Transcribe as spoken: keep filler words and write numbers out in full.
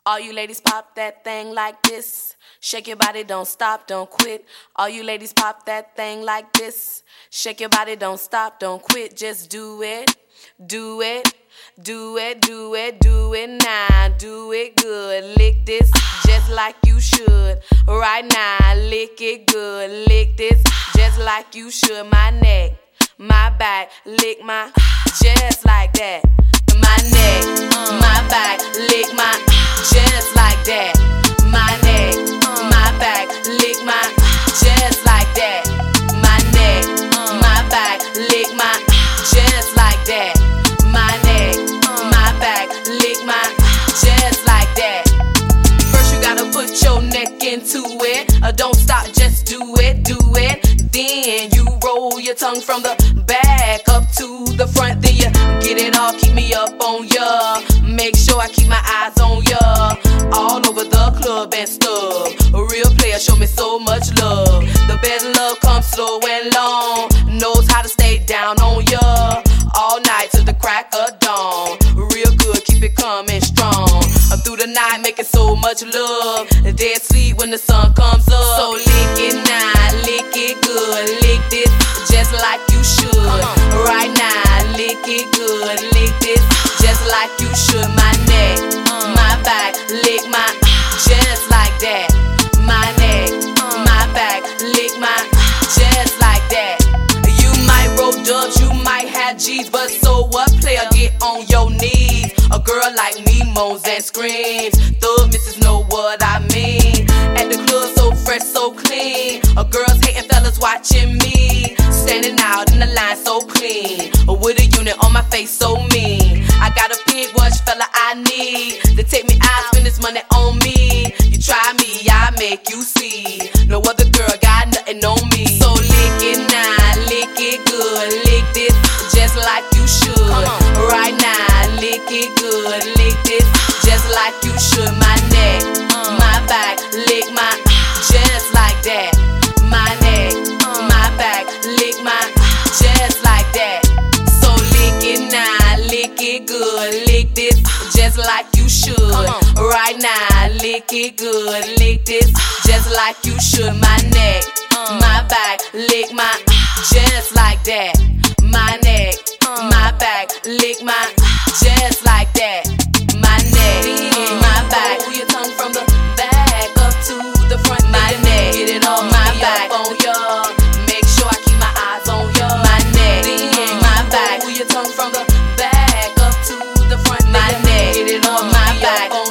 All you ladies pop that thing like this. Shake your body, don't stop, don't quit. All you ladies pop that thing like this. Shake your body, don't stop, don't quit. Just do it, do it, do it, do it, do it now. Do it good, lick this just like you should. Right now, lick it good, lick this just like you should. My neck, my back, lick my just like that. My neck, my back, lick my just like that. My neck, my back, lick my just like that. My neck, my back, lick my just like that. My neck, my back, lick my just like that. First you gotta put your neck into it. Uh, don't stop, just do it, do it. Then you roll your tongue from the back up to the front. Then you get it all, keep me up on ya. Make sure I keep my eyes on ya. All over the club and stuff. A real player show me so much love. The best love comes slow and long. Knows how to stay down on ya. All night till the crack of dawn. Real good, keep it coming strong. Through the night making so much love. Dead sleep when the sun comes up. So lick it now, lick it good. Lick this just like you should. Right now, lick it good. Lick this just like you should. My neck, my back, lick my just like that. My neck, my back, lick my just like that. You might roll dubs, you might have G's, but so what? Player, get on your knees. A girl like me moans and screams. Thug missus know what I mean. At the club so fresh, so clean. A girl's hating fellas watching me. Standing out in the line so clean. With a unit on my face so mean. I got a pig, which fella I need. To take me out, spend this money on me. You try me, I make you see. No other girl got nothing on me. So lick it now, lick it good. Lick this just like you should. Right now, lick it good. Lick this just like you should. My neck, my back, lick my just like that. My neck, my back, lick my just like that. So lick it now, lick it good. Lick this just like you should. Right now, lick it good. Lick this just like you should. My neck, my back, lick my just like that. My neck, my back, lick my just like that. My neck, my back, pull your tongue from the back up to the front. My neck, get it on my back on ya. Make sure I keep my eyes on ya. My neck, my back, pull your tongue from the back up to the front. My neck, get it on my back on